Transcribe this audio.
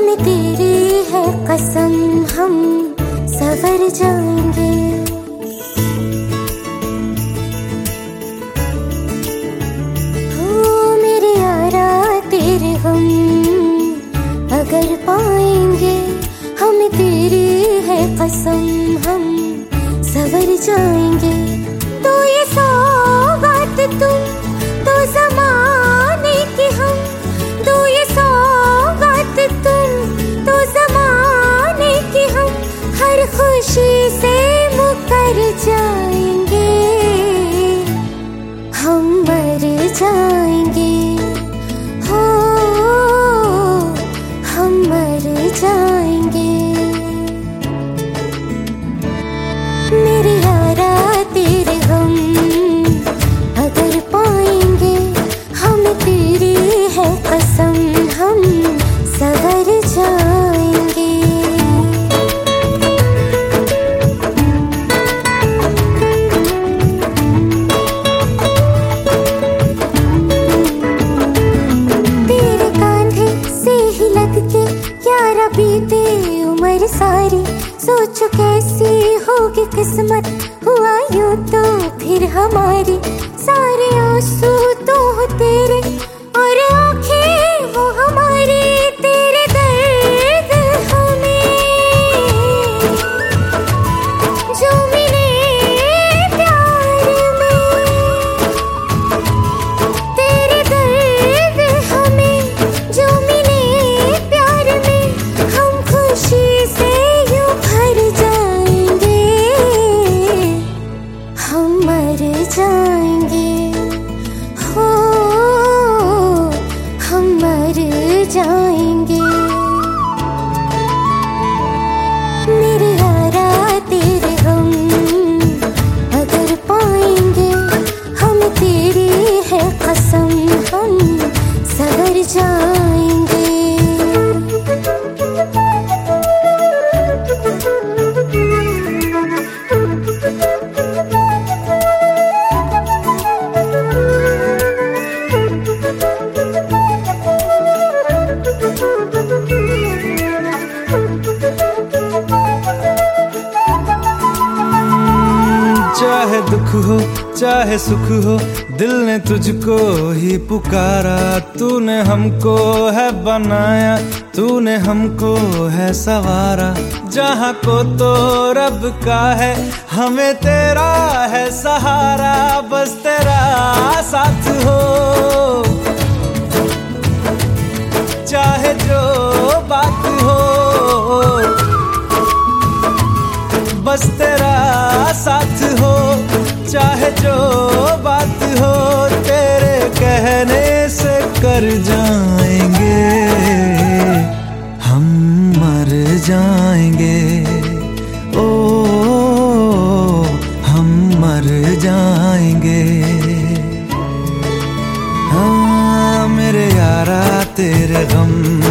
हमें तेरी है कसम, हम सवर जाएंगे। हो मेरे यारा तेरे हम अगर पाएंगे, हमें तेरी है कसम, हम सवर जाएंगे। तो ये सौगात तुम तो ज़माने की हम, तो ये सौगात तुम तो ज़माने की हम, हर खुशी से मुकर जाएंगे, हम मर जाएंगे। हो हम मर जाएंगे। मेरे यारा तेरे हम अगर पाएंगे, हमें तेरी है कसम, हम सवर जाएंगे। तेरे कांधे से ही लग के यारा बीते उम्र सारी, सोचो कैसी होगी किस्मत, हुआ यूं तो फिर हमारी। सारे आंसू तो हो तेरे और आंखें वो हमारी, तेरे दर्द हमें जो मिले प्यार में, तेरे दर्द हमें जो मिले प्यार में, हम खुशी से यूं भर जाएंगे, हम मर जाएंगे। हो हम मर जाएंगे। मेरे यारा तेरे हम अगर पाएंगे, हमें तेरी है कसम, हम सवर जाएंगे। चाहे दुख हो चाहे सुख हो, दिल ने तुझको ही पुकारा। तूने हमको है बनाया, तूने हमको है सवारा। जहाँ को तो रब का है, हमें तेरा है सहारा। बस तेरा साथ हो, चाहे जो बात हो, बस तेरा साथ हो, चाहे जो बात हो। तेरे कहने से कर जाएंगे, हम मर जाएंगे। ओ हम मर जाएंगे। हाँ मेरे यारा तेरे गम